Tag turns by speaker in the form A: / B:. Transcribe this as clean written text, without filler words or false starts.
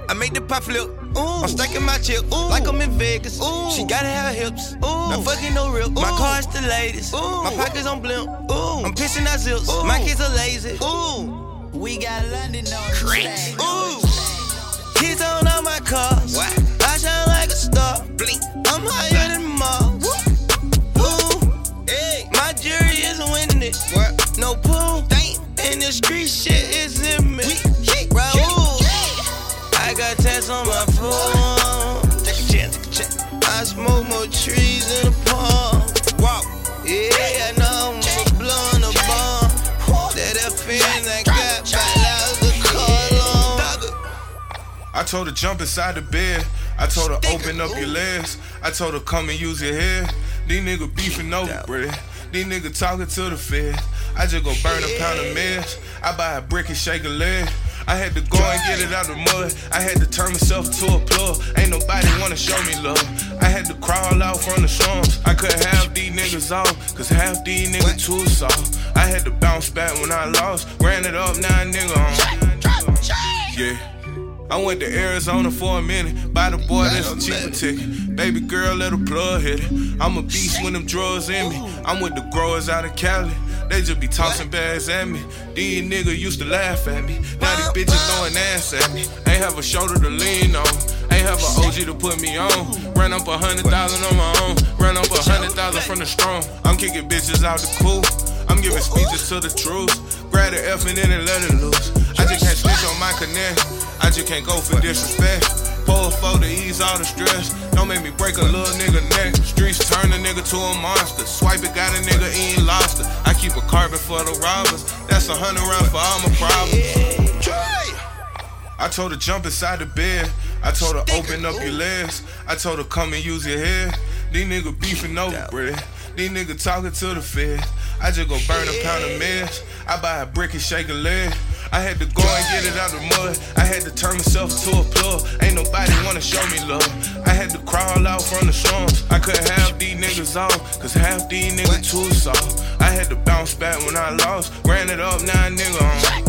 A: I make the pop flip. Ooh. I'm stacking my chip. Ooh. Like I'm in Vegas. Ooh. She gotta have hips. Ooh. Not fucking no rip. Ooh. My car's the latest. Ooh. My pockets on blimp. Ooh. I'm pissing out zips. Ooh. My kids are lazy. Ooh.
B: We got London on the
A: Ooh. Kids on all my cars. What? I shine like a star. Blink. I'm higher than Mars. Ooh. Hey. My jury is winning it. What? No pool. And the street shit is in me. Raul. I got tats on my phone. I smoke more trees in the park. Walk. Yeah, I know I'm blowing a bomb. That FN that got by loud the car.
C: I told her jump inside the bed. I told her open up your legs. I told her come and use your head. These niggas beefing over bread. These niggas talking to the feds. I just go burn a pound of meds. I buy a brick and shake a leg. I had to go and get it out the mud. I had to turn myself into a plug. Ain't nobody wanna show me love. I had to crawl out from the slums. I couldn't have these niggas off, cause half these niggas too soft. I had to bounce back when I lost. Ran it up, now a nigga on. Yeah. I went to Arizona for a minute. Buy the boy, that's a cheaper ticket. Baby girl, let her plug hit it. I'm a beast when them drugs in me. I'm with the growers out of Cali. They just be tossing bags at me. These niggas used to laugh at me. Now these bitches throwing ass at me. Ain't have a shoulder to lean on. Ain't have an OG to put me on. Ran up 100,000 on my own. Ran up 100,000 from the strong. I'm kicking bitches out the cool. I'm giving speeches to the truth. Grab the F and then let it loose. I just can't switch on my connect. I just can't go for disrespect. Pull for to ease all the stress. Don't make me break a little nigga neck. Streets turn a nigga to a monster. Swipe it, got a nigga eating lobster. I keep a carbon for the robbers. That's 100 rounds for all my problems. I told her jump inside the bed. I told her open up your legs. I told her come and use your head. These niggas beefing over bread. These niggas talking to the feds. I just go burn a pound of meds. I buy a brick and shake a leg. I had to go and get it out the mud. I had to turn myself to a plug. Ain't nobody wanna show me love. I had to crawl out from the slums. I couldn't have these niggas off, cause half these niggas too soft. I had to bounce back when I lost. Ran it up, now a nigga on.